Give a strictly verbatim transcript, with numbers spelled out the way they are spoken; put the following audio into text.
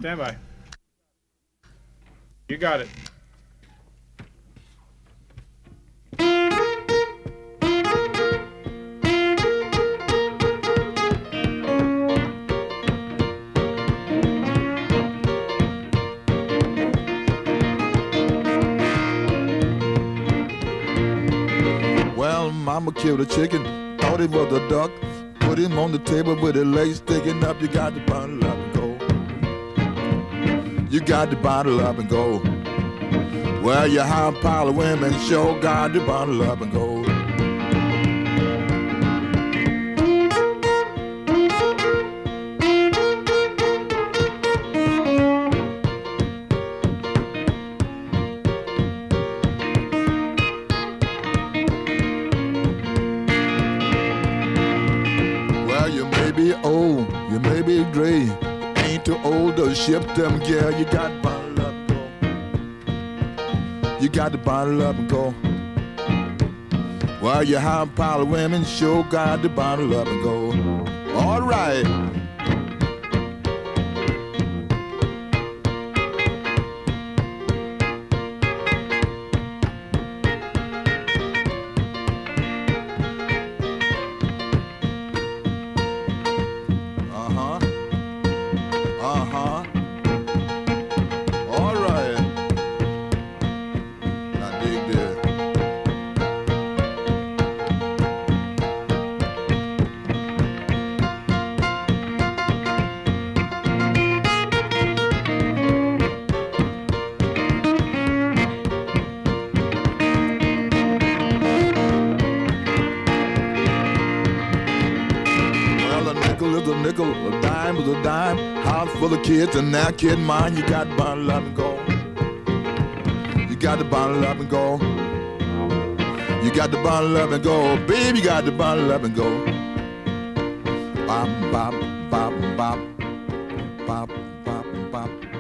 Stand by. You got it. Well, mama killed a chicken, thought it was a duck. Put him on the table with his legs sticking up. You got to bottle up and go. You got to bottle up and go. Well, you have a pile of women, sure got to bottle up and go. Old, you may be gray, ain't too old to ship them, girl. You got to bottle up and go. You got to bottle up and go. Well, you have a pile of women, sure got to bottle up and go. All right. Full of kids and that kid mine. You got to bottle up and go. You got to bottle up and go. You got to bottle up and go. Baby, you got to bottle up and go. Bop, bop, bop, bop. Bop, bop, bop.